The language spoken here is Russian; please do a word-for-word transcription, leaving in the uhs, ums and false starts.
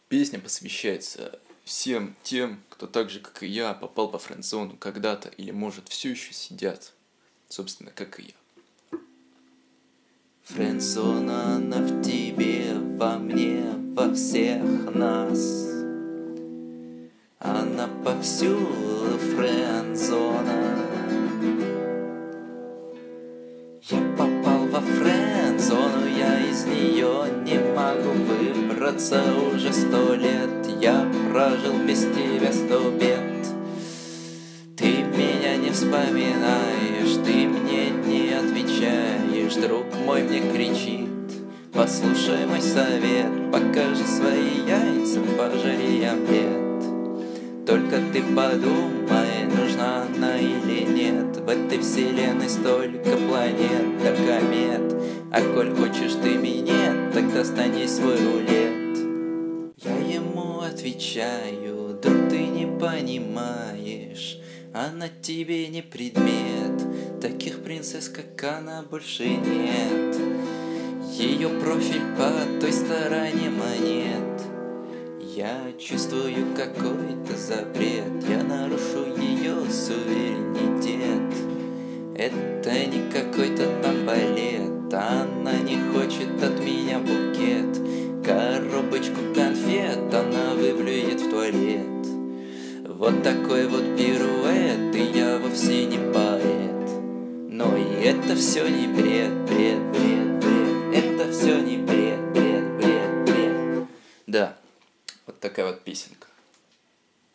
Песня посвящается всем тем, кто так же, как и я, попал по френд-зону когда-то или, может, все еще сидят, собственно, как и я. Френд-зона, она в тебе, во мне, во всех нас. Она повсюду, френд-зона. Я попал во френд-зону, я из нее не могу выбраться уже сто лет. Я прожил без тебя сто бед. Ты меня не вспоминаешь, ты мне не отвечаешь. Друг мой мне кричит: послушай мой совет, покажи свои яйца, пожари омлет. Только ты подумай, нужна она или нет. В этой вселенной столько планет да комет. А коль хочешь ты минет, тогда стань свой рулет. Я ему отвечаю: друг, ты не понимаешь, она тебе не предмет. Таких принцесс, как она, больше нет. Ее профиль по той стороне монет. Я чувствую какой-то запрет, я нарушу ее суверенитет. Это не какой-то там балет, она не хочет от меня букет. Коробочку конфет она выблюет в туалет. Вот такой вот пируэт, и я вовсе не поэт. Но и это все не бред, бред, бред, бред. Это все не бред, бред, бред, бред. Да, вот такая вот песенка.